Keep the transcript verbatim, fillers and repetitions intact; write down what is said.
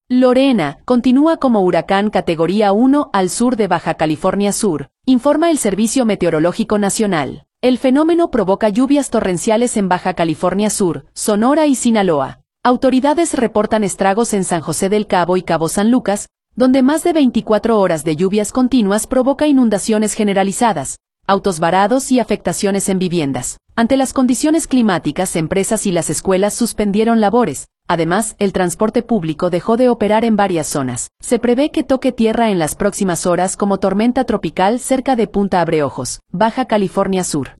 Lorena continúa como huracán categoría uno al sur de Baja California Sur, informa el Servicio Meteorológico Nacional. El fenómeno provoca lluvias torrenciales en Baja California Sur, Sonora y Sinaloa. Autoridades reportan estragos en San José del Cabo y Cabo San Lucas, donde más de veinticuatro horas de lluvias continuas provoca inundaciones generalizadas, autos varados y afectaciones en viviendas. Ante las condiciones climáticas, empresas y las escuelas suspendieron labores. Además, el transporte público dejó de operar en varias zonas. Se prevé que toque tierra en las próximas horas como tormenta tropical cerca de Punta Abreojos, Baja California Sur.